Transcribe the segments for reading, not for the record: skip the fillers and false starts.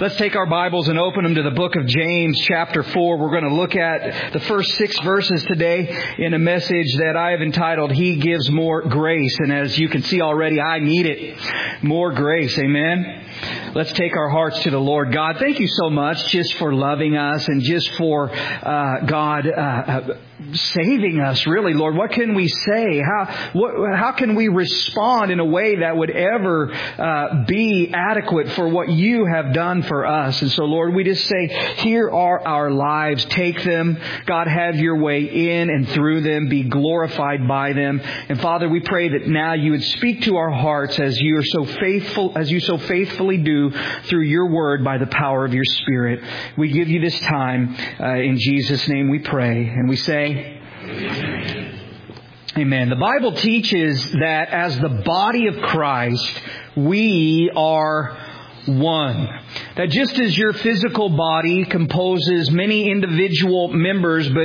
Let's take our Bibles and open them to the book of James, chapter 4. We're going to look at the first 6 verses today in a message that I have entitled, He Gives More Grace. And as you can see already, I need it. More grace. Amen. Let's take our hearts to the Lord. God, thank you so much just for loving us and just for, saving us, really, Lord. What can we say? How can we respond in a way that would ever be adequate for what you have done for us? And so, Lord, we just say, here are our lives. Take them. God, have your way in and through them. Be glorified by them. And Father, we pray that now you would speak to our hearts as you so faithfully do through your word by the power of your Spirit. We give you this time. In Jesus' name we pray. And we say, Amen. The Bible teaches that as the body of Christ, we are one. That just as your physical body composes many individual members, but,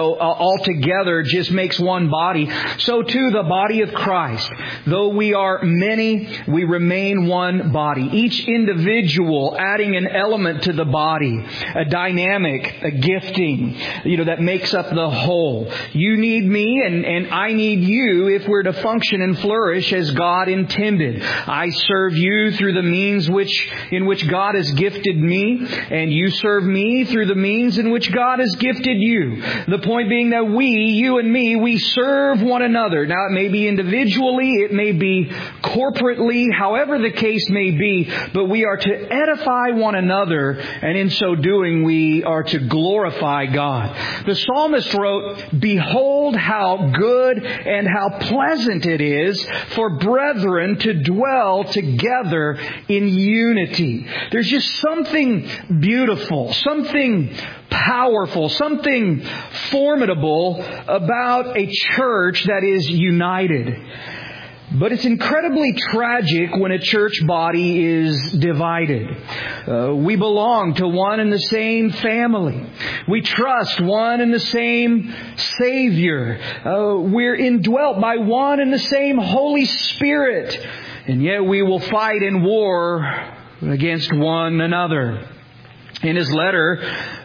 all together just makes one body, so too the body of Christ. Though we are many, we remain one body. Each individual adding an element to the body, a dynamic, a gifting, that makes up the whole. You need me and I need you if we're to function and flourish as God intended. I serve you through the means in which God has gifted me, and you serve me through the means in which God has gifted you. The point being that you and me, we serve one another. Now, it may be individually, it may be corporately, however the case may be, but we are to edify one another, and in so doing, we are to glorify God. The psalmist wrote, "Behold how good and how pleasant it is for brethren to dwell together in unity." There's just something beautiful, something powerful, something formidable about a church that is united. But it's incredibly tragic when a church body is divided. We belong to one and the same family. We trust one and the same Savior. We're indwelt by one and the same Holy Spirit. And yet we will fight in war against one another. In his letter,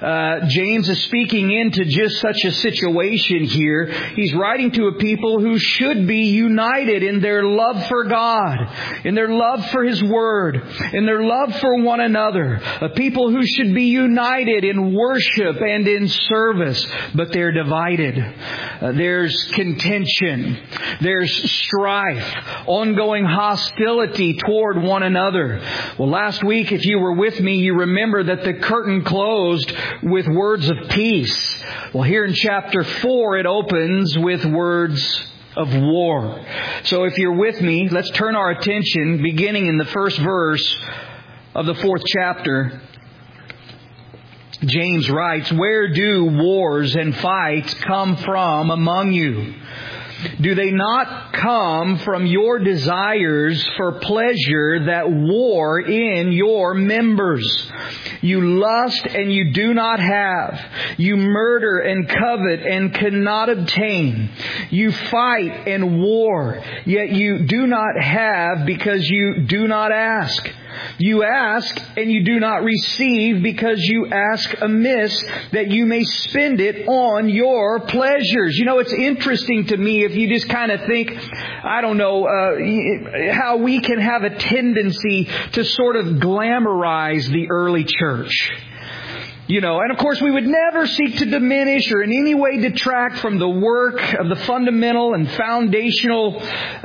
James is speaking into just such a situation here. He's writing to a people who should be united in their love for God, in their love for His Word, in their love for one another. A people who should be united in worship and in service, but they're divided. There's contention. There's strife, ongoing hostility toward one another. Well, last week, if you were with me, you remember that the curtain closed with words of peace. Well, here in chapter 4, it opens with words of war. So if you're with me, let's turn our attention, beginning in the first verse of the 4th chapter. James writes, "Where do wars and fights come from among you? Do they not come from your desires for pleasure that war in your members? You lust and you do not have. You murder and covet and cannot obtain. You fight and war, yet you do not have because you do not ask. You ask and you do not receive because you ask amiss that you may spend it on your pleasures." It's interesting to me if you just kind of think, how we can have a tendency to sort of glamorize the early church. And of course we would never seek to diminish or in any way detract from the work of the fundamental and foundational,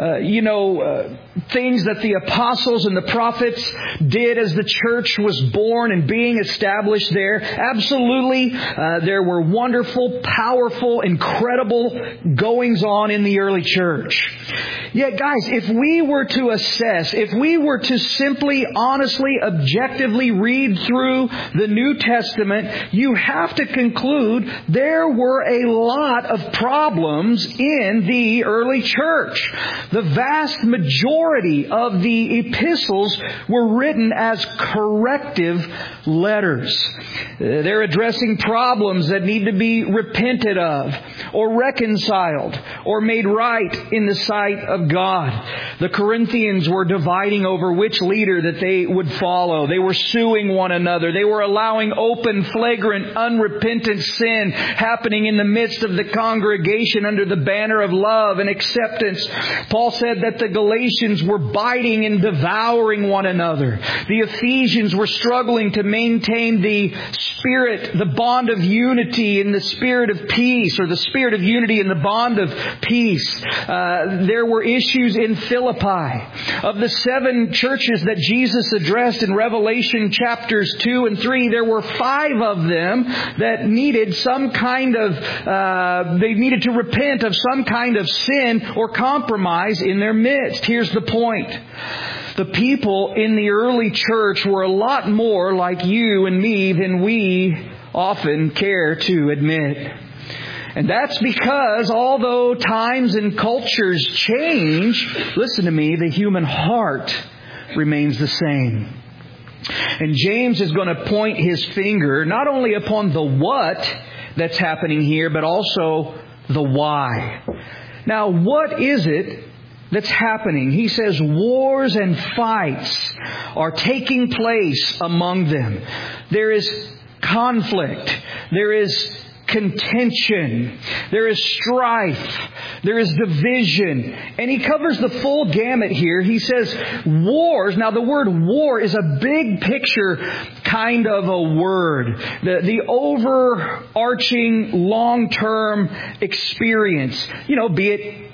things that the apostles and the prophets did as the church was born and being established there. Absolutely, there were wonderful, powerful, incredible goings on in the early church. Yet, guys, if we were to assess, if we were to simply, honestly, objectively read through the New Testament Testament, you have to conclude there were a lot of problems in the early church. The vast majority of the epistles were written as corrective letters. They're addressing problems that need to be repented of, or reconciled, or made right in the sight of God. The Corinthians were dividing over which leader that they would follow. They were suing one another. They were allowing open, flagrant, unrepentant sin happening in the midst of the congregation under the banner of love and acceptance. Paul said that the Galatians were biting and devouring one another. The Ephesians were struggling to maintain the spirit, the bond of unity in the spirit of peace, or the spirit of unity in the bond of peace. There were issues in Philippi. Of the 7 churches that Jesus addressed in Revelation chapters 2 and 3, there were 5 of them that needed some kind of, they needed to repent of some kind of sin or compromise in their midst. Here's the point. The people in the early church were a lot more like you and me than we often care to admit. And that's because although times and cultures change, listen to me, the human heart remains the same. And James is going to point his finger not only upon the what that's happening here, but also the why. Now, what is it that's happening? He says wars and fights are taking place among them. There is conflict. There is contention. There is strife. There is division. And he covers the full gamut here. He says wars. Now the word war is a big picture kind of a word. The overarching long-term experience. Be it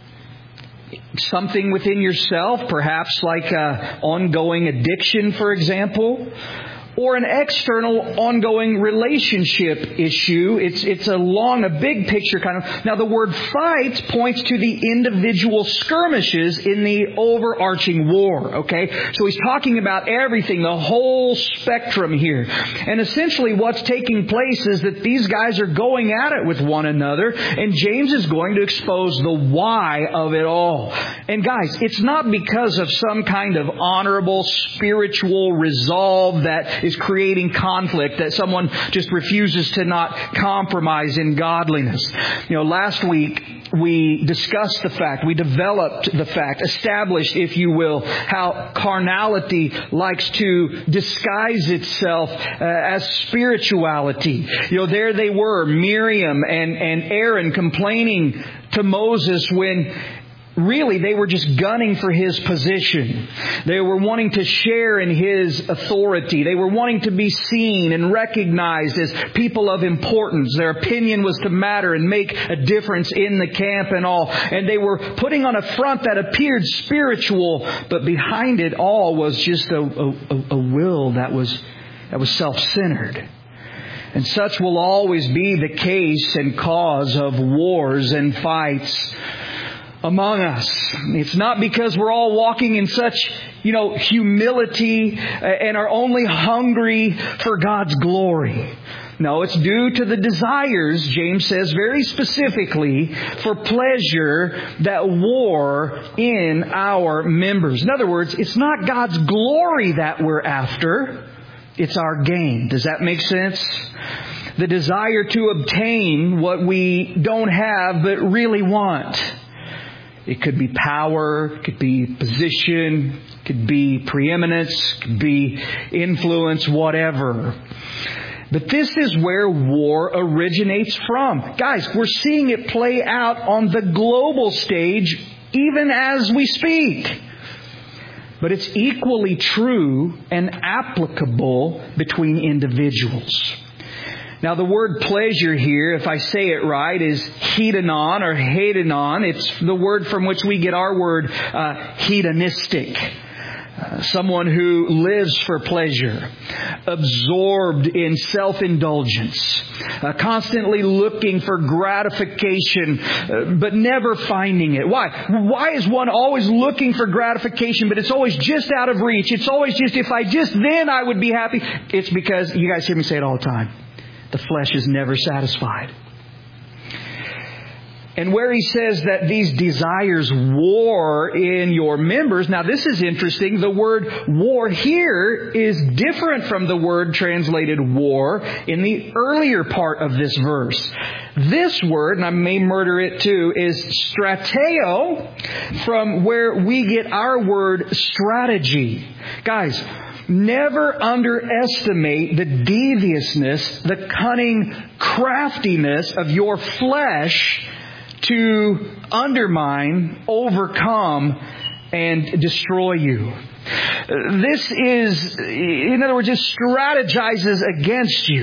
something within yourself, perhaps like ongoing addiction, for example, or an external ongoing relationship issue. It's a big picture kind of. Now the word fight points to the individual skirmishes in the overarching war. Okay? So he's talking about everything, the whole spectrum here. And essentially what's taking place is that these guys are going at it with one another, and James is going to expose the why of it all. And guys, it's not because of some kind of honorable spiritual resolve that is creating conflict, that someone just refuses to not compromise in godliness. Last week we discussed the fact, we developed the fact, established, if you will, how carnality likes to disguise itself as spirituality. There they were, Miriam and Aaron, complaining to Moses when really they were just gunning for his position. They were wanting to share in his authority. They were wanting to be seen and recognized as people of importance. Their opinion was to matter and make a difference in the camp and all. And they were putting on a front that appeared spiritual, but behind it all was just a will that was self-centered. And such will always be the case and cause of wars and fights among us. It's not because we're all walking in such, humility and are only hungry for God's glory. No, it's due to the desires, James says very specifically, for pleasure that war in our members. In other words, it's not God's glory that we're after. It's our gain. Does that make sense? The desire to obtain what we don't have but really want. It could be power, it could be position, it could be preeminence, it could be influence, whatever. But this is where war originates from. Guys, we're seeing it play out on the global stage even as we speak. But it's equally true and applicable between individuals. Now the word pleasure here, if I say it right, is hedonon or hedonon. It's the word from which we get our word hedonistic. Someone who lives for pleasure, absorbed in self-indulgence, constantly looking for gratification, but never finding it. Why? Why is one always looking for gratification, but it's always just out of reach? It's always just, if I just then I would be happy. It's because, you guys hear me say it all the time, the flesh is never satisfied. And where he says that these desires war in your members, now this is interesting. The word war here is different from the word translated war in the earlier part of this verse. This word, and I may murder it too, is strateo, from where we get our word strategy. Guys, never underestimate the deviousness, the cunning craftiness of your flesh to undermine, overcome, and destroy you. This is, in other words, it strategizes against you.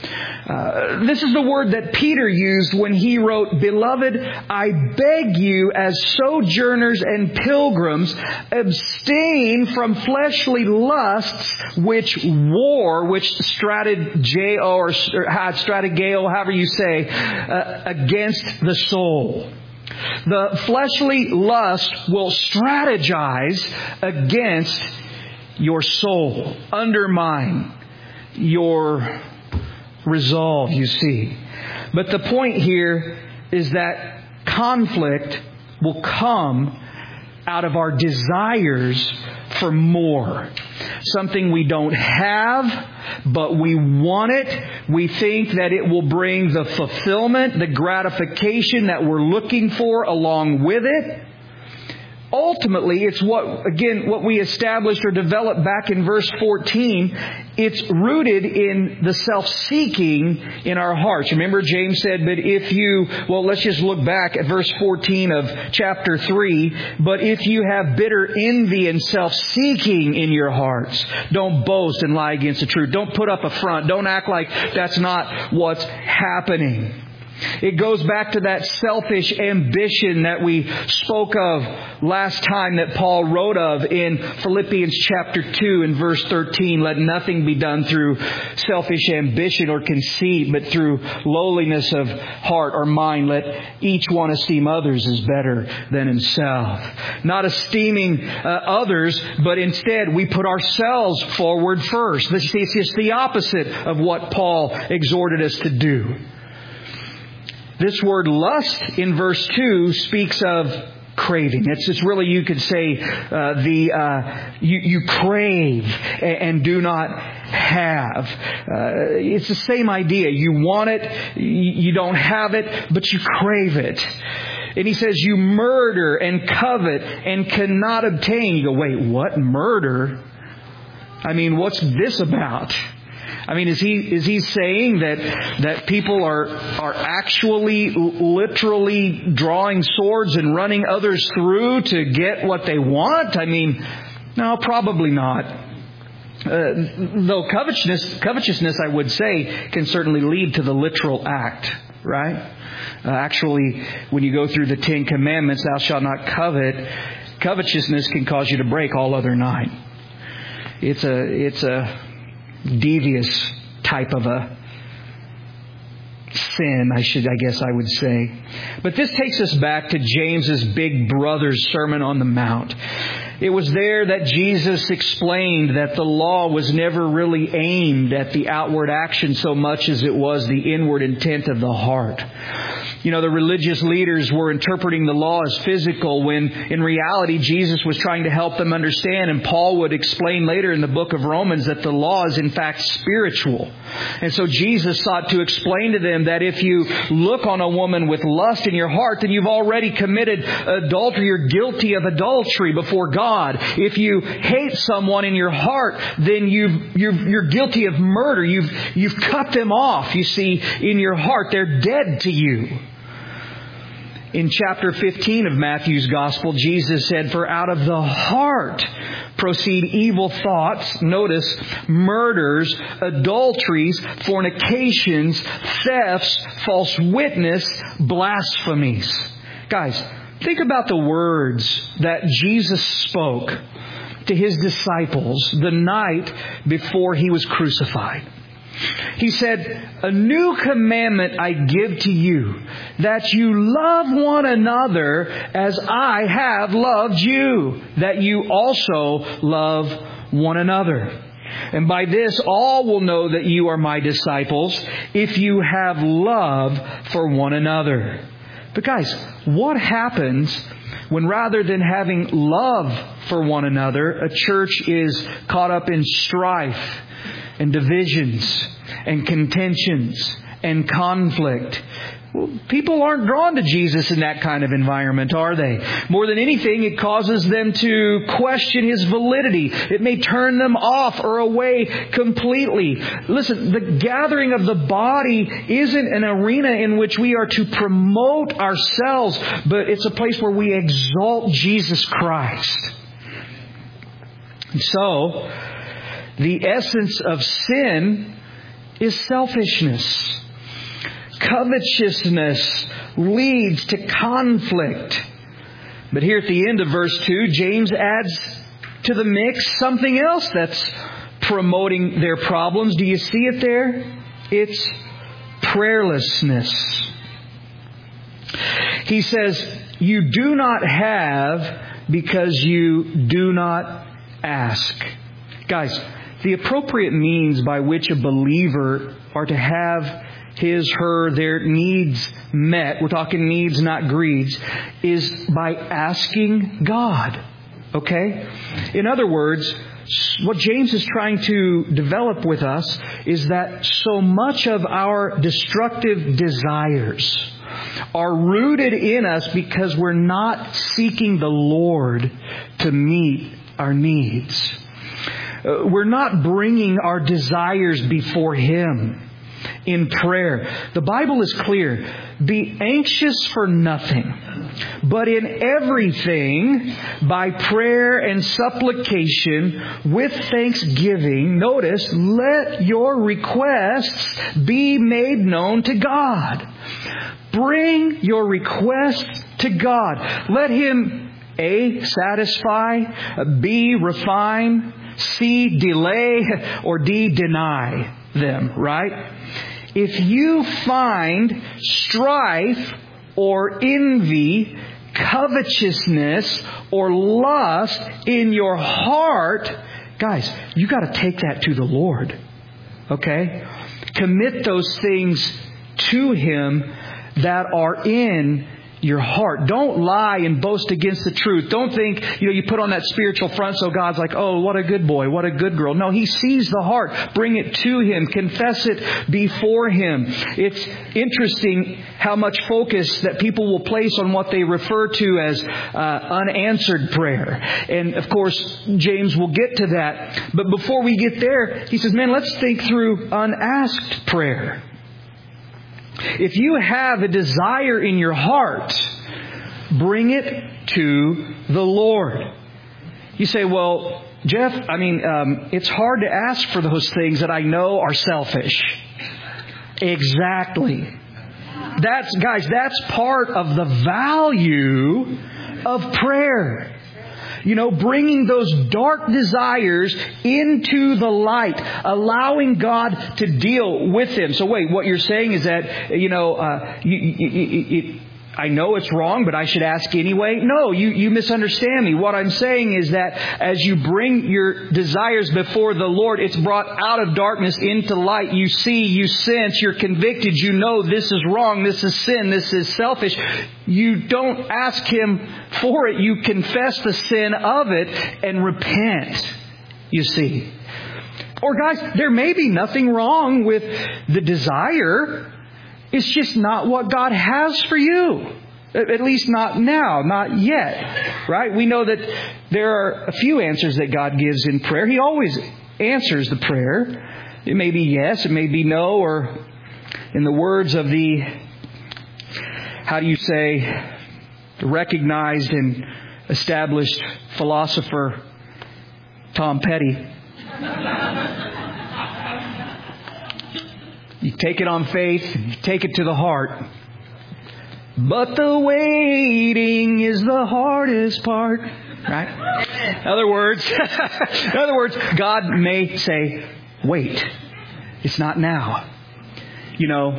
This is the word that Peter used when he wrote, "Beloved, I beg you as sojourners and pilgrims, abstain from fleshly lusts which war," which strategeo or strategeo, however you say, against the soul. The fleshly lust will strategize against your soul, undermine your resolve, you see. But the point here is that conflict will come out of our desires for more. Something we don't have, but we want it. We think that it will bring the fulfillment, the gratification that we're looking for along with it. Ultimately, it's what we established or developed back in verse 14. It's rooted in the self-seeking in our hearts. Remember, James said, let's just look back at verse 14 of chapter 3. But if you have bitter envy and self-seeking in your hearts, don't boast and lie against the truth. Don't put up a front. Don't act like that's not what's happening. It goes back to that selfish ambition that we spoke of last time, that Paul wrote of in Philippians chapter 2 and verse 13. Let nothing be done through selfish ambition or conceit, but through lowliness of heart or mind. Let each one esteem others as better than himself. Not esteeming others, but instead we put ourselves forward first. It's just the opposite of what Paul exhorted us to do. This word lust in verse 2 speaks of craving. It's really, you could say, you crave and do not have. It's the same idea. You want it, you don't have it, but you crave it. And he says you murder and covet and cannot obtain. You go, wait, what? Murder? I mean, what's this about? I mean, is he saying that people are actually literally drawing swords and running others through to get what they want? I mean, no, probably not. Though covetousness, I would say, can certainly lead to the literal act, right? Actually, when you go through the 10 Commandments, thou shalt not covet, covetousness can cause you to break all other 9. It's a devious type of a sin, I guess I would say. But this takes us back to James's big brother's Sermon on the Mount. It was there that Jesus explained that the law was never really aimed at the outward action so much as it was the inward intent of the heart. You know, the religious leaders were interpreting the law as physical when in reality Jesus was trying to help them understand. And Paul would explain later in the book of Romans that the law is in fact spiritual. And so Jesus sought to explain to them that if you look on a woman with lust in your heart, then you've already committed adultery. You're guilty of adultery before God. If you hate someone in your heart, then you're guilty of murder. You've cut them off, you see, in your heart. They're dead to you. In chapter 15 of Matthew's Gospel, Jesus said, "For out of the heart proceed evil thoughts," notice, murders, adulteries, fornications, thefts, false witness, blasphemies. Guys, think about the words that Jesus spoke to His disciples the night before He was crucified. He said, "A new commandment I give to you, that you love one another as I have loved you, that you also love one another. And by this all will know that you are my disciples, if you have love for one another." But guys, what happens when rather than having love for one another, a church is caught up in strife and divisions and contentions and conflict? Well, people aren't drawn to Jesus in that kind of environment, are they? More than anything, it causes them to question His validity. It may turn them off or away completely. Listen, the gathering of the body isn't an arena in which we are to promote ourselves, but it's a place where we exalt Jesus Christ. And so, the essence of sin is selfishness. Covetousness leads to conflict. But here at the end of verse 2, James adds to the mix something else that's promoting their problems. Do you see it there? It's prayerlessness. He says, "You do not have because you do not ask." Guys, the appropriate means by which a believer are to have their needs met, we're talking needs, not greeds, is by asking God. Okay? In other words, what James is trying to develop with us is that so much of our destructive desires are rooted in us because we're not seeking the Lord to meet our needs. We're not bringing our desires before Him in prayer. The Bible is clear. Be anxious for nothing, but in everything, by prayer and supplication, with thanksgiving, notice, let your requests be made known to God. Bring your requests to God. Let Him A, satisfy, B, refine, C, delay, or D, deny them, right? If you find strife or envy, covetousness or lust in your heart, guys, you got to take that to the Lord. Okay? Commit those things to Him that are in your heart. Don't lie and boast against the truth. Don't think, you put on that spiritual front so God's like, oh, what a good boy, what a good girl. No, He sees the heart. Bring it to Him. Confess it before Him. It's interesting how much focus that people will place on what they refer to as unanswered prayer. And of course, James will get to that. But before we get there, he says, man, let's think through unasked prayer. If you have a desire in your heart, bring it to the Lord. You say, well, Jeff, it's hard to ask for those things that I know are selfish. Exactly. That's part of the value of prayer. Bringing those dark desires into the light, allowing God to deal with them. So wait, what you're saying is that, I know it's wrong, but I should ask anyway? No, you misunderstand me. What I'm saying is that as you bring your desires before the Lord, it's brought out of darkness into light. You see, you sense, you're convicted. You know this is wrong, this is sin, this is selfish. You don't ask Him for it. You confess the sin of it and repent, you see. Or guys, there may be nothing wrong with the desire. It's just not what God has for you. At least not now, not yet. Right? We know that there are a few answers that God gives in prayer. He always answers the prayer. It may be yes, it may be no, or in the words of the recognized and established philosopher Tom Petty. You take it on faith, you take it to the heart. But the waiting is the hardest part. Right? In other words, God may say, wait, it's not now. You know,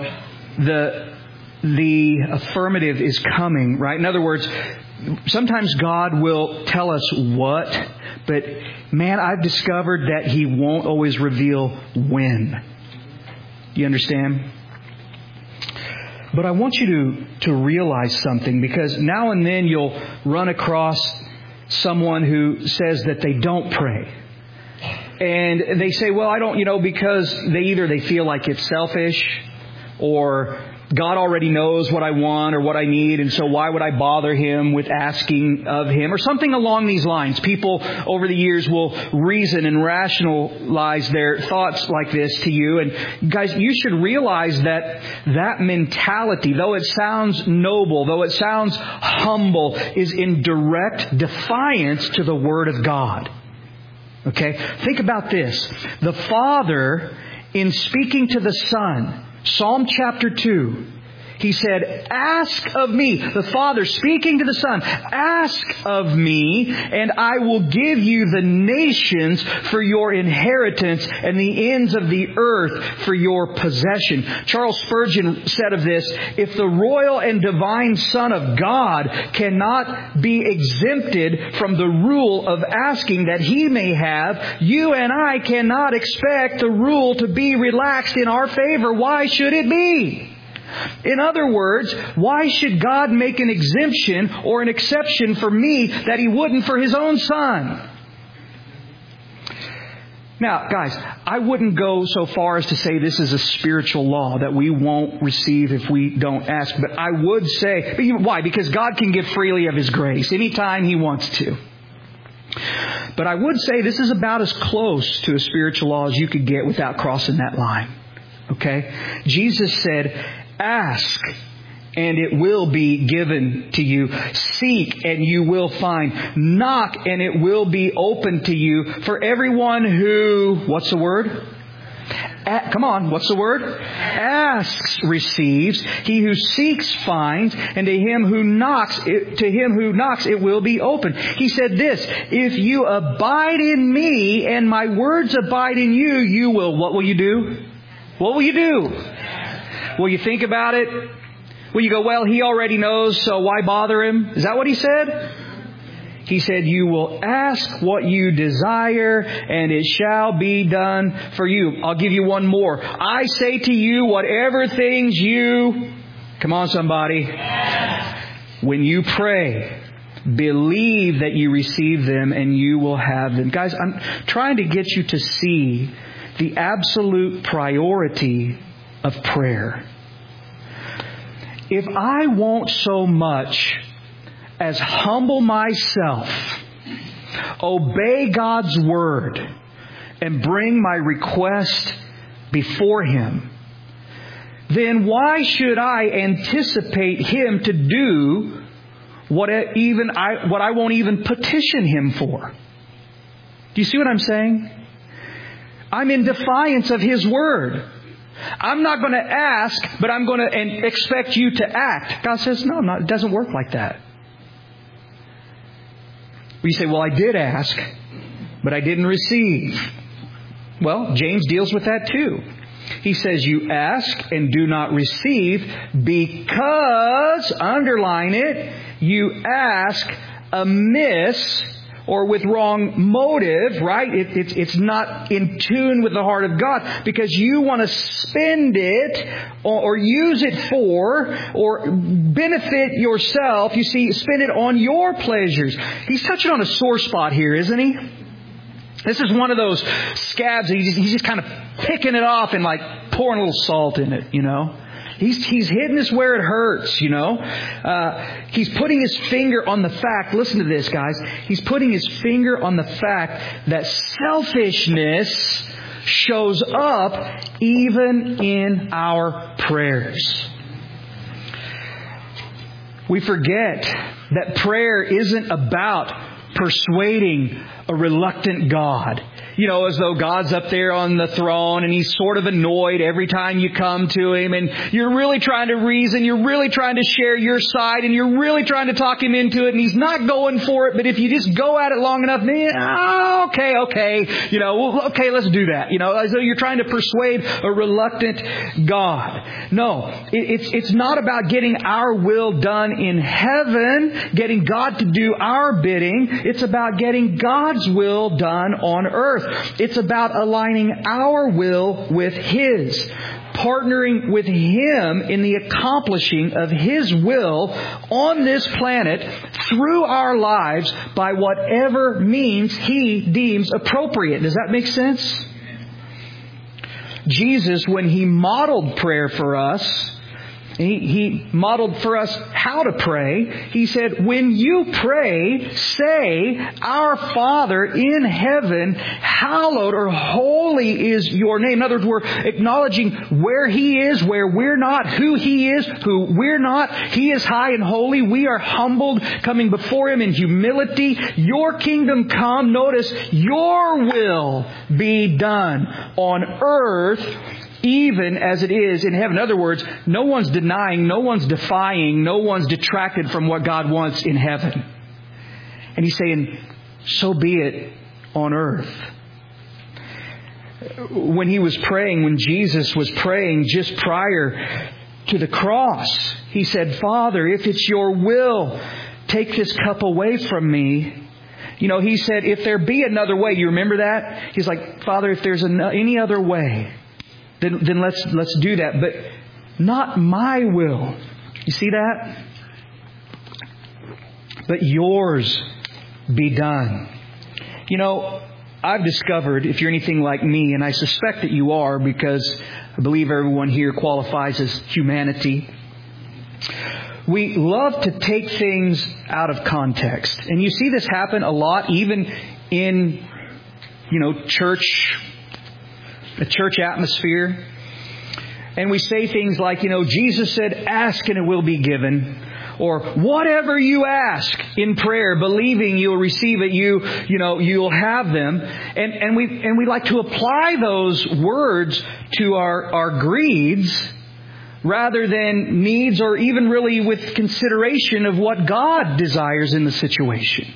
the affirmative is coming, right? In other words, sometimes God will tell us what, but man, I've discovered that He won't always reveal when. You understand? But I want you to realize something, because now and then you'll run across someone who says that they don't pray. And they say, well, I don't, because they feel like it's selfish, or God already knows what I want or what I need, and so why would I bother Him with asking of Him? Or something along these lines. People over the years will reason and rationalize their thoughts like this to you. And guys, you should realize that mentality, though it sounds noble, though it sounds humble, is in direct defiance to the Word of God. Okay? Think about this. The Father, in speaking to the Son, Psalm chapter 2, He said, ask of me. The Father speaking to the Son, ask of me, and I will give you the nations for your inheritance and the ends of the earth for your possession. Charles Spurgeon said of this, if the royal and divine Son of God cannot be exempted from the rule of asking that He may have, you and I cannot expect the rule to be relaxed in our favor. Why should it be? In other words, why should God make an exemption or an exception for me that He wouldn't for His own Son? Now, guys, I wouldn't go so far as to say this is a spiritual law that we won't receive if we don't ask. But I would say, why? Because God can give freely of His grace anytime He wants to. But I would say this is about as close to a spiritual law as you could get without crossing that line. Okay? Jesus said, ask, and it will be given to you. Seek, and you will find. Knock, and it will be open to you. For everyone who, what's the word? Come on, what's the word? Asks, receives. He who seeks, finds. And to him who knocks, it will be open. He said this, if you abide in me, and my words abide in you, you will, what will you do? What will you do? Will you think about it? Will you go, well, He already knows, so why bother Him? Is that what He said? He said, you will ask what you desire, and it shall be done for you. I'll give you one more. I say to you, whatever things you... Come on, somebody. When you pray, believe that you receive them, and you will have them. Guys, I'm trying to get you to see the absolute priority of prayer. If I won't so much as humble myself, obey God's Word, and bring my request before Him, then why should I anticipate Him to do what I won't even petition Him for? Do you see what I'm saying? I'm in defiance of His Word. I'm not going to ask, but I'm going to expect you to act. God says, no, it doesn't work like that. You say, well, I did ask, but I didn't receive. Well, James deals with that too. He says, you ask and do not receive because, underline it, you ask amiss, or with wrong motive, right? It's not in tune with the heart of God, because you want to spend it or use it for or benefit yourself. You see, spend it on your pleasures. He's touching on a sore spot here, isn't he? This is one of those scabs. He's just kind of picking it off and like pouring a little salt in it, He's hitting us where it hurts, He's putting His finger on the fact, listen to this, guys. He's putting His finger on the fact that selfishness shows up even in our prayers. We forget that prayer isn't about persuading a reluctant God. You know, as though God's up there on the throne and He's sort of annoyed every time you come to Him, and you're really trying to reason, you're really trying to share your side, and you're really trying to talk Him into it, and He's not going for it, but if you just go at it long enough, okay, you know, okay, let's do that. You know, as though you're trying to persuade a reluctant God. No, it's not about getting our will done in heaven, getting God to do our bidding. It's about getting God's will done on earth. It's about aligning our will with His, partnering with Him in the accomplishing of His will on this planet through our lives by whatever means He deems appropriate. Does that make sense? Jesus, when He modeled prayer for us, He modeled for us how to pray. He said, when you pray, say, Our Father in heaven, hallowed or holy is your name. In other words, we're acknowledging where He is, where we're not, who He is, who we're not. He is high and holy. We are humbled, coming before Him in humility. Your kingdom come. Notice, your will be done on earth even as it is in heaven. In other words, no one's denying, no one's defying, no one's detracted from what God wants in heaven. And He's saying, so be it on earth. When He was praying, when Jesus was praying just prior to the cross, He said, Father, if it's your will, take this cup away from me. You know, He said, if there be another way, you remember that? He's like, Father, if there's any other way, then let's do that. But not my will. You see that? But yours be done. You know, I've discovered, if you're anything like me, and I suspect that you are, because I believe everyone here qualifies as humanity, we love to take things out of context. And you see this happen a lot, even in, a church atmosphere. And we say things like, Jesus said, ask and it will be given. Or whatever you ask in prayer, believing you'll receive it, you'll have them. And we like to apply those words to our greeds rather than needs, or even really with consideration of what God desires in the situation.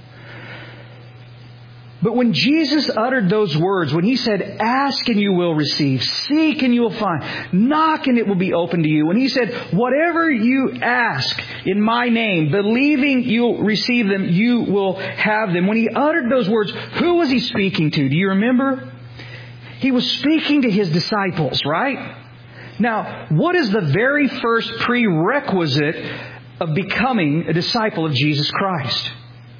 But when Jesus uttered those words, when He said, ask and you will receive, seek and you will find, knock and it will be open to you. When He said, whatever you ask in my name, believing you'll receive them, you will have them. When He uttered those words, who was He speaking to? Do you remember? He was speaking to His disciples, right? Now, what is the very first prerequisite of becoming a disciple of Jesus Christ?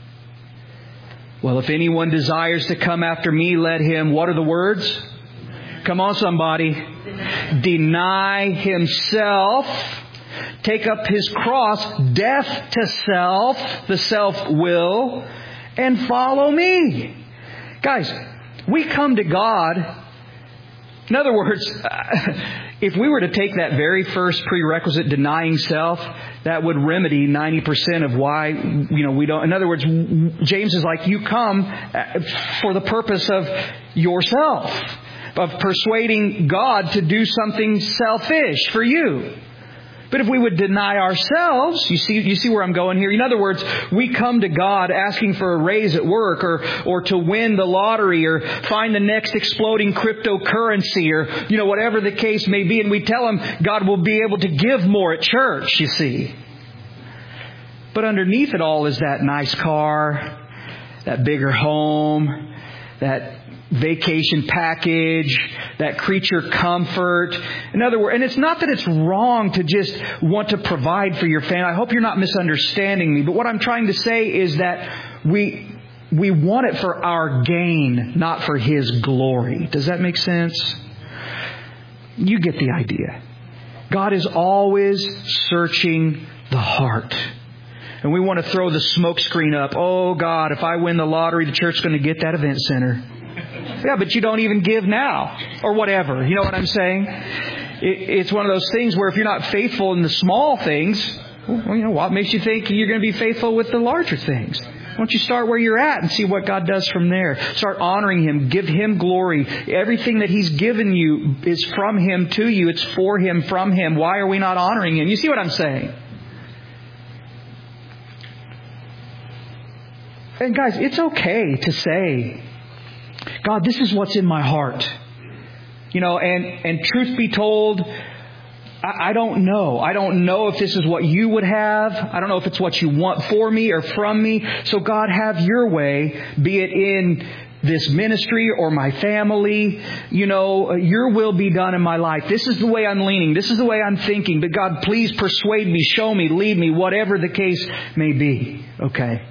Well, if anyone desires to come after me, let him, what are the words? Come on, somebody. Deny himself. Take up his cross, death to self, the self-will, and follow me. Guys, we come to God. In other words, if we were to take that very first prerequisite, denying self, that would remedy 90% of why, we don't. In other words, James is like, you come for the purpose of yourself, of persuading God to do something selfish for you. But if we would deny ourselves, you see where I'm going here? In other words, we come to God asking for a raise at work, or to win the lottery, or find the next exploding cryptocurrency, or, whatever the case may be. And we tell Him God will be able to give more at church, you see. But underneath it all is that nice car, that bigger home, that vacation package, that creature comfort. In other words, and it's not that it's wrong to just want to provide for your family. I hope you're not misunderstanding me. But what I'm trying to say is that we want it for our gain, not for His glory. Does that make sense? You get the idea. God is always searching the heart. And we want to throw the smoke screen up. Oh God, if I win the lottery, the church's going to get that event center. Yeah, but you don't even give now, or whatever. You know what I'm saying? It's one of those things where if you're not faithful in the small things, what makes you think you're going to be faithful with the larger things? don't you start where you're at and see what God does from there? Start honoring Him. Give Him glory. Everything that He's given you is from Him to you. It's for Him, from Him. Why are we not honoring Him? You see what I'm saying? And guys, it's okay to say, God, this is what's in my heart. And truth be told, I don't know. I don't know if this is what you would have. I don't know if it's what you want for me or from me. So God, have your way, be it in this ministry or my family. Your will be done in my life. This is the way I'm leaning. This is the way I'm thinking. But God, please persuade me, show me, lead me, whatever the case may be. Okay.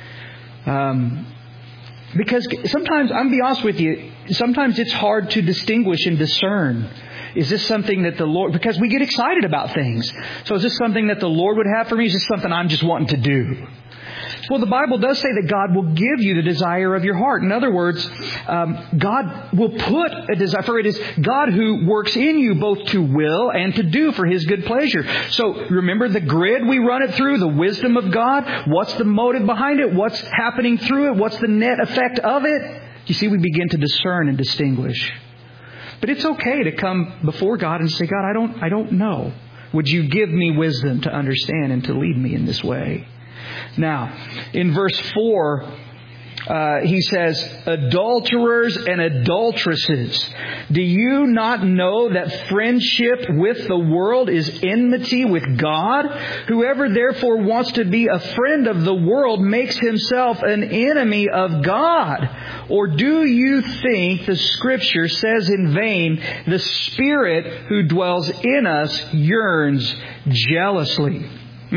Because sometimes, I'm going to be honest with you, sometimes it's hard to distinguish and discern. Is this something that the Lord, because we get excited about things. So is this something that the Lord would have for me? Is this something I'm just wanting to do? Well, the Bible does say that God will give you the desire of your heart. In other words, God will put a desire, for it is God who works in you both to will and to do for His good pleasure. So remember the grid we run it through, the wisdom of God. What's the motive behind it? What's happening through it? What's the net effect of it? You see, we begin to discern and distinguish. But it's okay to come before God and say, God, I don't know. Would you give me wisdom to understand and to lead me in this way? Now, in verse 4, he says, adulterers and adulteresses, do you not know that friendship with the world is enmity with God? Whoever therefore wants to be a friend of the world makes himself an enemy of God. Or do you think the Scripture says in vain, the Spirit who dwells in us yearns jealously?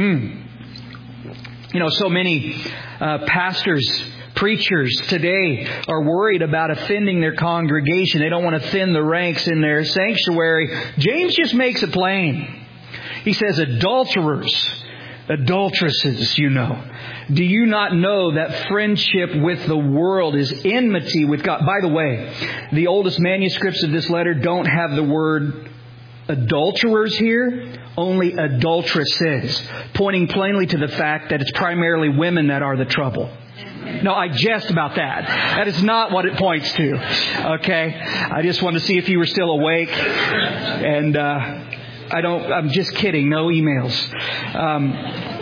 So many pastors, preachers today are worried about offending their congregation. They don't want to thin the ranks in their sanctuary. James just makes it plain. He says, adulterers, adulteresses, do you not know that friendship with the world is enmity with God? By the way, the oldest manuscripts of this letter don't have the word adulterers here, only adulteresses, pointing plainly to the fact that it's primarily women that are the trouble. No, I jest about that. That is not what it points to. Okay? I just wanted to see if you were still awake. And I'm just kidding. No emails.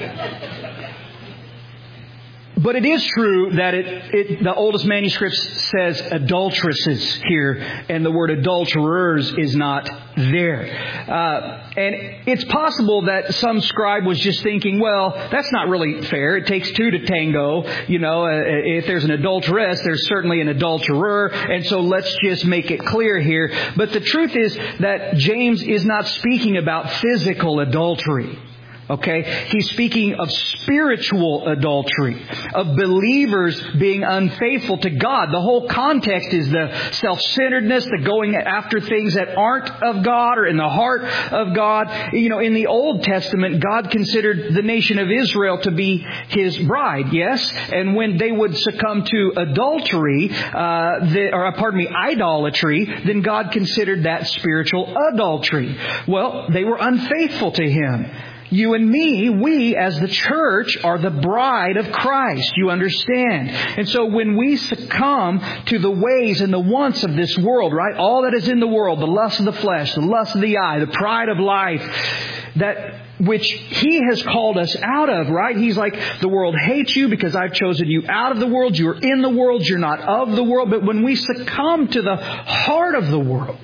But it is true that the oldest manuscript says adulteresses here, and the word adulterers is not there. And it's possible that some scribe was just thinking, well, that's not really fair. It takes two to tango. If there's an adulteress, there's certainly an adulterer. And so let's just make it clear here. But the truth is that James is not speaking about physical adultery. Okay? He's speaking of spiritual adultery, of believers being unfaithful to God. The whole context is the self-centeredness, the going after things that aren't of God or in the heart of God. In the Old Testament, God considered the nation of Israel to be His bride, yes? And when they would succumb to adultery, idolatry, then God considered that spiritual adultery. Well, they were unfaithful to Him. You and me, we as the church are the bride of Christ. You understand? And so when we succumb to the ways and the wants of this world, right? All that is in the world, the lust of the flesh, the lust of the eye, the pride of life, that which He has called us out of, right? He's like, the world hates you because I've chosen you out of the world. You're in the world. You're not of the world. But when we succumb to the heart of the world,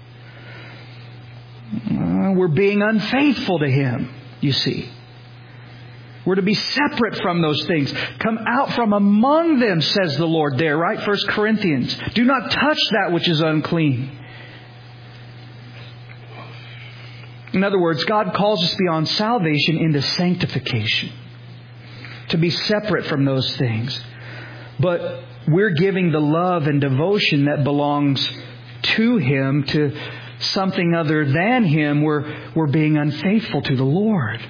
we're being unfaithful to Him. You see, we're to be separate from those things. Come out from among them, says the Lord there, right? 1 Corinthians. Do not touch that which is unclean. In other words, God calls us beyond salvation into sanctification. To be separate from those things. But we're giving the love and devotion that belongs to Him to something other than Him. We're being unfaithful to the Lord.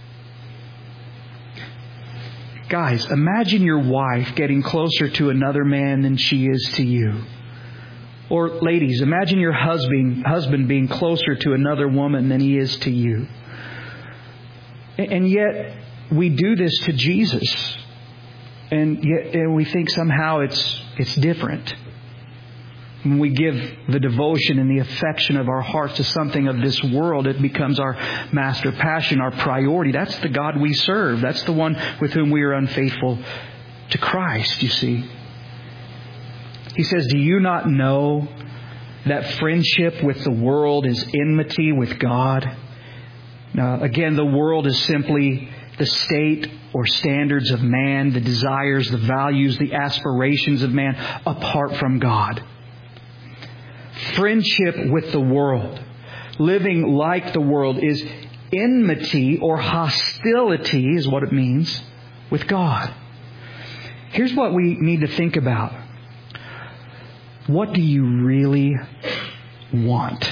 Guys, imagine your wife getting closer to another man than she is to you. Or ladies, imagine your husband being closer to another woman than he is to you. And yet, we do this to Jesus. And yet we think somehow it's different. When we give the devotion and the affection of our hearts to something of this world, it becomes our master passion, our priority. That's the God we serve. That's the one with whom we are unfaithful to Christ, you see. He says, do you not know that friendship with the world is enmity with God? Now, again, the world is simply the state or standards of man, the desires, the values, the aspirations of man apart from God. Friendship with the world, living like the world, is enmity or hostility, is what it means, with God. Here's what we need to think about. What do you really want?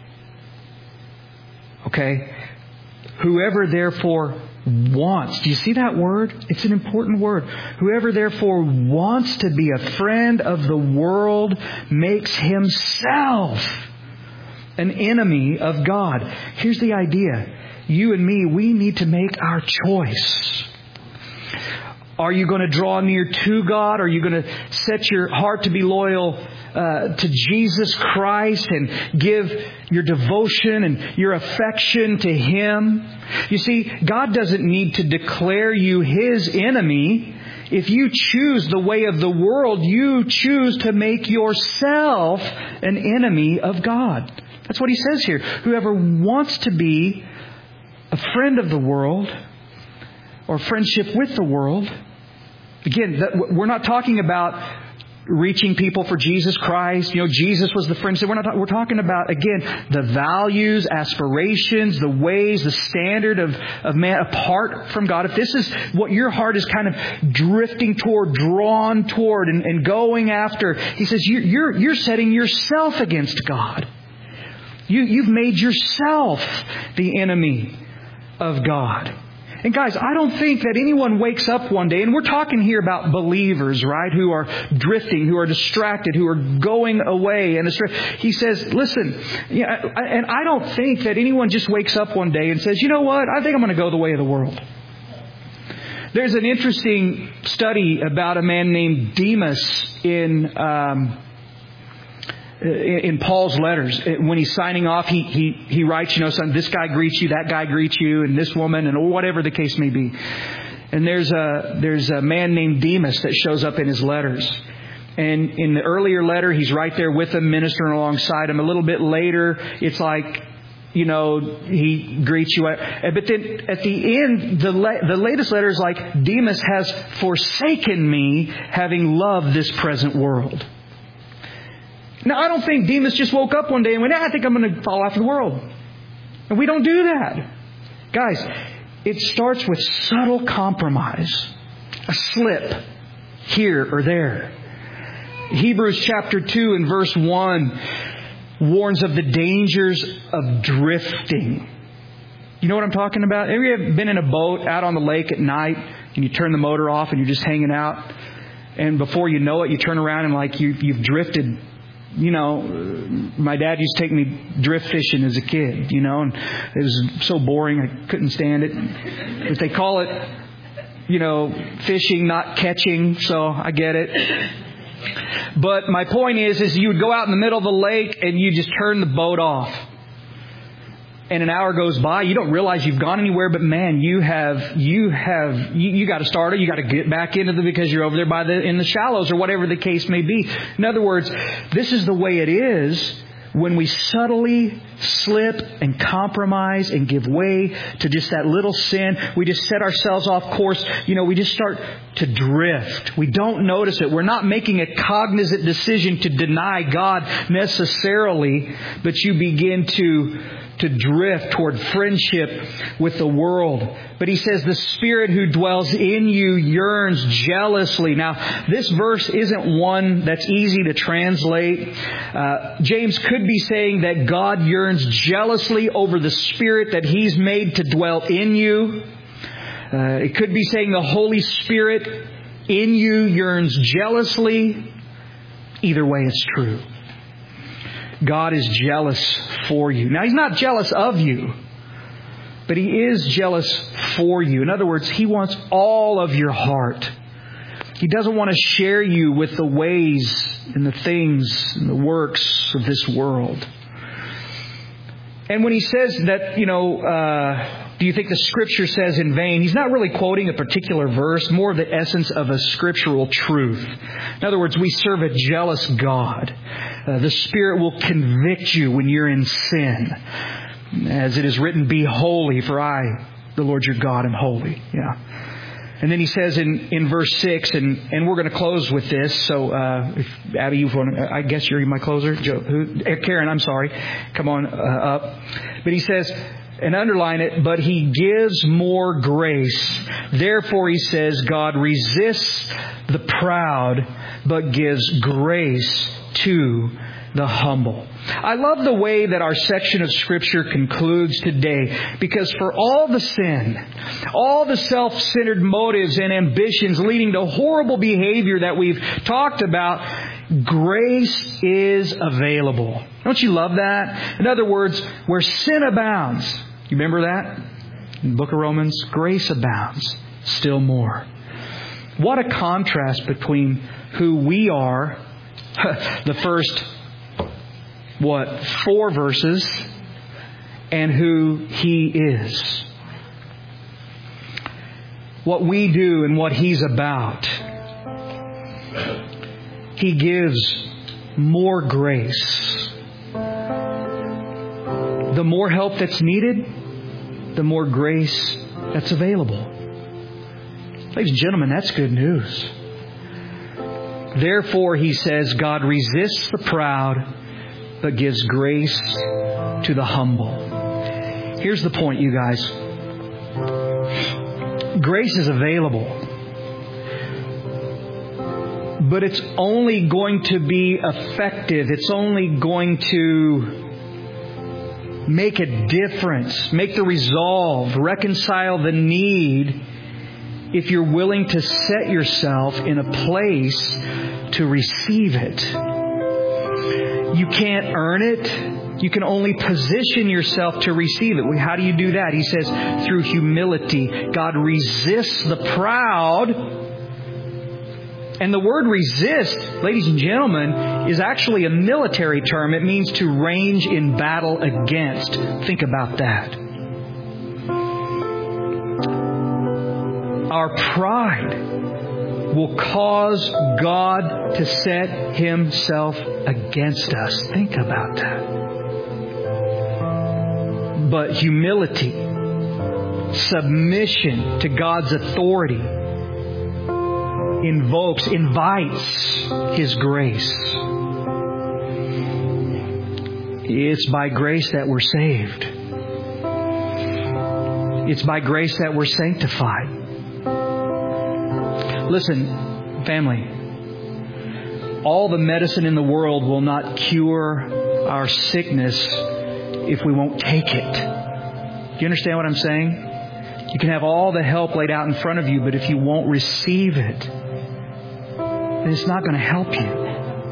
Okay? Whoever therefore wants. Do you see that word? It's an important word. Whoever therefore wants to be a friend of the world makes himself an enemy of God. Here's the idea. You and me, we need to make our choice. Are you going to draw near to God? Are you going to set your heart to be loyal to Jesus Christ and give your devotion and your affection to Him? You see, God doesn't need to declare you His enemy. If you choose the way of the world, you choose to make yourself an enemy of God. That's what He says here. Whoever wants to be a friend of the world or friendship with the world. Again, we're not talking about reaching people for Jesus Christ. You know, Jesus was the friend. We're talking about, again, the values, aspirations, the ways, the standard of man apart from God. If this is what your heart is kind of drifting toward, drawn toward, and going after, He says, you're setting yourself against God. You've made yourself the enemy of God. And guys, I don't think that anyone wakes up one day, and we're talking here about believers, right, who are drifting, who are distracted, who are going away and astray. He says, listen, and I don't think that anyone just wakes up one day and says, you know what, I think I'm going to go the way of the world. There's an interesting study about a man named Demas in Paul's letters. When he's signing off, he writes, son, this guy greets you, that guy greets you, and this woman, and whatever the case may be. And there's a man named Demas that shows up in his letters. And in the earlier letter, he's right there with him, ministering alongside him. A little bit later, it's like, he greets you. But then at the end, the latest letter is like, Demas has forsaken me, having loved this present world. Now, I don't think Demas just woke up one day and went, I think I'm going to follow after the world. And we don't do that. Guys, it starts with subtle compromise. A slip here or there. Hebrews chapter 2 and verse 1 warns of the dangers of drifting. You know what I'm talking about? Have you ever been in a boat out on the lake at night and you turn the motor off and you're just hanging out? And before you know it, you turn around and like you've drifted. My dad used to take me drift fishing as a kid, and it was so boring. I couldn't stand it. But they call it, fishing, not catching. So I get it. But my point is you would go out in the middle of the lake and you just turn the boat off. And an hour goes by, you don't realize you've gone anywhere, but man, you got to start it. You got to get back into because you're over there in the shallows or whatever the case may be. In other words, this is the way it is when we subtly slip and compromise and give way to just that little sin. We just set ourselves off course. We just start to drift. We don't notice it. We're not making a cognizant decision to deny God necessarily, but you begin to drift toward friendship with the world. But he says the Spirit who dwells in you yearns jealously. Now, this verse isn't one that's easy to translate. James could be saying that God yearns jealously over the Spirit that He's made to dwell in you. It could be saying the Holy Spirit in you yearns jealously. Either way, it's true. God is jealous for you. Now, He's not jealous of you, but He is jealous for you. In other words, He wants all of your heart. He doesn't want to share you with the ways and the things and the works of this world. And when he says that, do you think the Scripture says in vain? He's not really quoting a particular verse, more of the essence of a scriptural truth. In other words, we serve a jealous God. The Spirit will convict you when you're in sin. As it is written, be holy, for I, the Lord your God, am holy. Yeah. And then he says in verse 6, and we're going to close with this. So, if Abby, you want, I guess you're my closer. Karen, I'm sorry. Come on up. But he says, and underline it, but He gives more grace. Therefore, he says, God resists the proud, but gives grace to the humble. I love the way that our section of Scripture concludes today, because for all the sin, all the self-centered motives and ambitions leading to horrible behavior that we've talked about, grace is available. Don't you love that? In other words, where sin abounds, you remember that? In the book of Romans, grace abounds still more. What a contrast between who we are, the first 4 verses, and who He is. What we do and what He's about. He gives more grace. The more help that's needed, the more grace that's available. Ladies and gentlemen, that's good news. Therefore, he says, God resists the proud, but gives grace to the humble. Here's the point, you guys. Grace is available. But it's only going to be effective. It's only going to make a difference, make the resolve, reconcile the need, if you're willing to set yourself in a place to receive it. You can't earn it. You can only position yourself to receive it. How do you do that? He says, through humility. God resists the proud. And the word resist, ladies and gentlemen, is actually a military term. It means to range in battle against. Think about that. Our pride will cause God to set Himself against us. Think about that. But humility, submission to God's authority, invites His grace. It's by grace that we're saved. It's by grace that we're sanctified. Listen, family, all the medicine in the world will not cure our sickness if we won't take it. Do you understand what I'm saying? You can have all the help laid out in front of you, but if you won't receive it, then it's not going to help you.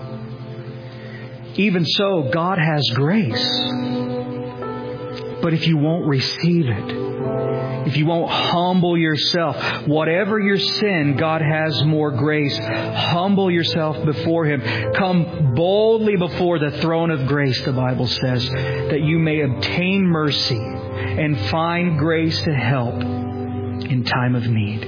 Even so, God has grace. But if you won't receive it, if you won't humble yourself, whatever your sin, God has more grace. Humble yourself before Him. Come boldly before the throne of grace, the Bible says, that you may obtain mercy and find grace to help in time of need.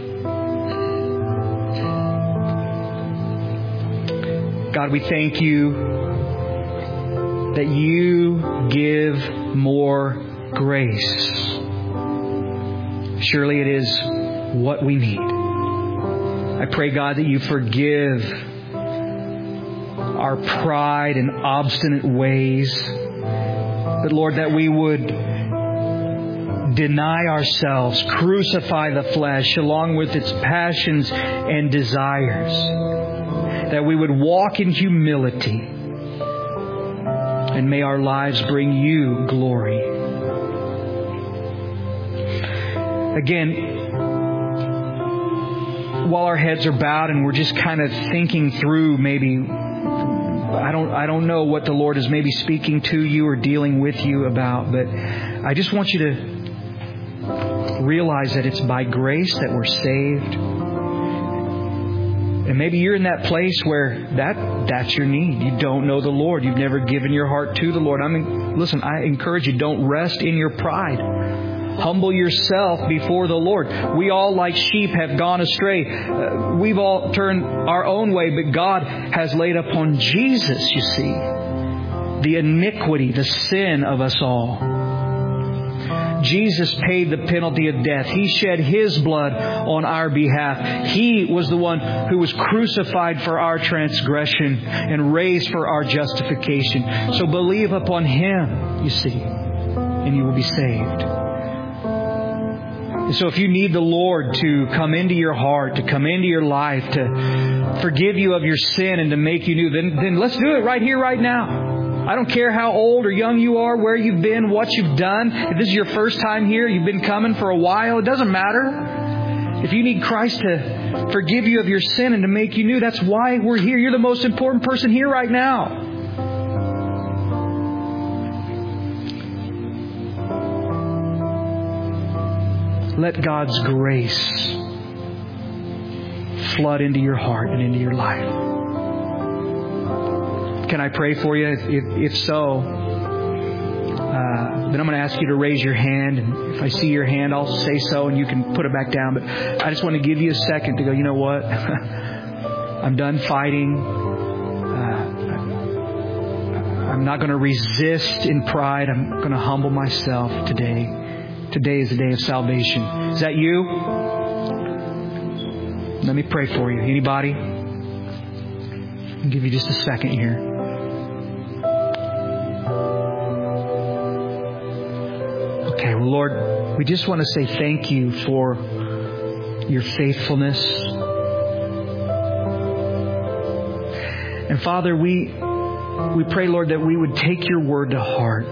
God, we thank You that You give more grace. Surely it is what we need. I pray, God, that You forgive our pride and obstinate ways. But Lord, that we would deny ourselves, crucify the flesh along with its passions and desires. That we would walk in humility. And may our lives bring You glory. Again, while our heads are bowed and we're just kind of thinking through maybe, I don't know what the Lord is maybe speaking to you or dealing with you about, but I just want you to realize that it's by grace that we're saved. And maybe you're in that place where that's your need. You don't know the Lord. You've never given your heart to the Lord. Listen, I encourage you, don't rest in your pride. Humble yourself before the Lord. We all, like sheep, have gone astray. We've all turned our own way, but God has laid upon Jesus, you see, the iniquity, the sin of us all. Jesus paid the penalty of death. He shed His blood on our behalf. He was the one who was crucified for our transgression and raised for our justification. So believe upon Him, you see, and you will be saved. And so if you need the Lord to come into your heart, to come into your life, to forgive you of your sin and to make you new, then let's do it right here, right now. I don't care how old or young you are, where you've been, what you've done. If this is your first time here, you've been coming for a while, it doesn't matter. If you need Christ to forgive you of your sin and to make you new, that's why we're here. You're the most important person here right now. Let God's grace flood into your heart and into your life. Can I pray for you? If so, then I'm going to ask you to raise your hand. And if I see your hand, I'll say so and you can put it back down. But I just want to give you a second to go, you know what? I'm done fighting. I'm not going to resist in pride. I'm going to humble myself today. Today is the day of salvation. Is that you? Let me pray for you. Anybody? I'll give you just a second here. Okay, well, Lord, we just want to say thank you for your faithfulness. And Father, we pray, Lord, that we would take your word to heart.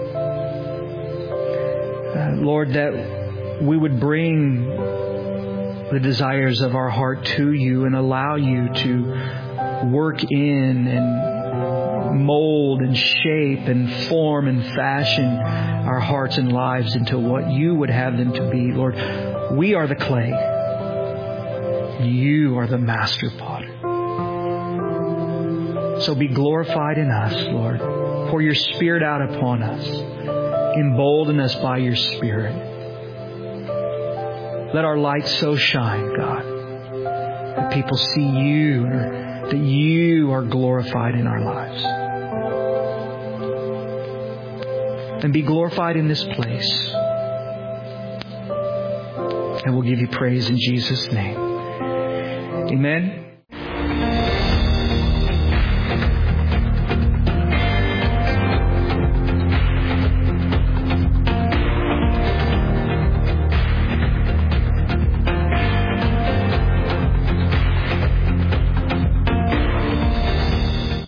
Lord, that we would bring the desires of our heart to you and allow you to work in and mold and shape and form and fashion our hearts and lives into what you would have them to be. Lord, we are the clay. You are the master potter. So be glorified in us, Lord. Pour your Spirit out upon us. Embolden us by your Spirit. Let our light so shine, God, that people see you, that you are glorified in our lives. And be glorified in this place. And we'll give you praise in Jesus' name. Amen.